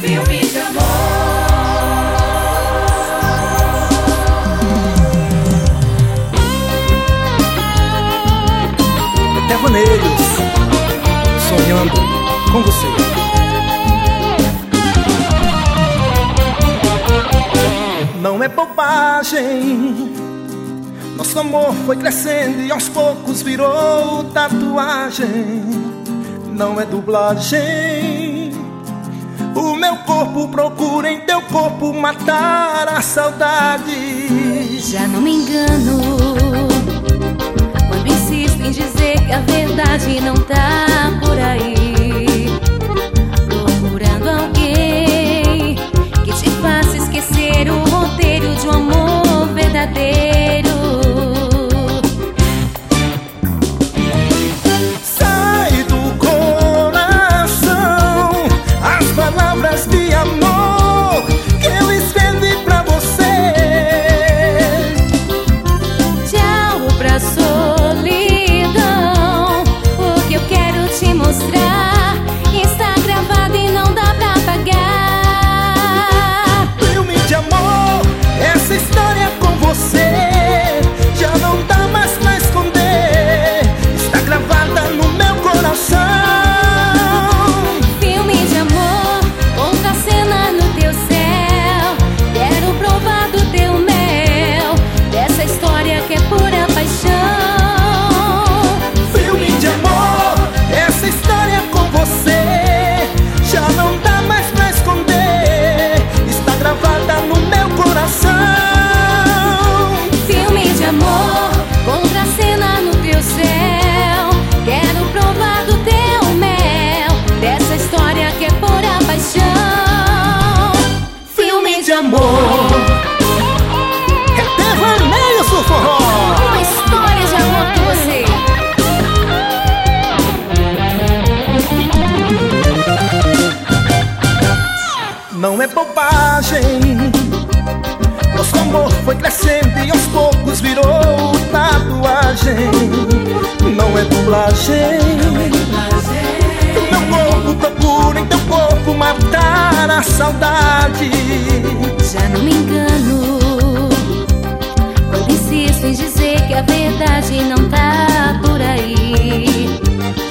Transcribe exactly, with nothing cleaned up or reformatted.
filme de amor. Devaneios, sonhando com você. Não é bobagem, nosso amor foi crescendo e aos poucos virou tatuagem. Não é dublagem, o meu corpo procura em teu corpo matar a saudade. Já não me engano quando insisto em dizer que a verdade não tá por aí, procurando alguém que te faça esquecer o roteiro de um amor verdadeiro. Sai do coração as palavras de amor que eu escrevi pra você. Tchau pra solidão, o que eu quero te mostrar está gravado e não dá pra apagar. Filme de amor, essa história com você já não dá mais pra esconder, está gravada no meu coração. Filme de amor, contracena no teu céu, quero provar do teu mel, dessa história que é pura paixão. Filme de amor, essa história com você já não dá mais pra esconder, está gravada no meu coração. Filme de amor, contracena no teu céu, quero provar do teu mel, dessa história que é pura paixão. Filme de amor, é Devaneios do Forró. Uma história de amor com você. Não é bobagem, nosso amor foi crescendo e aos poucos virou tatuagem. Não é dublagem, o meu corpo procura em teu corpo matar a saudade. Já não me engano quando insisto em dizer que a verdade não tá por aí,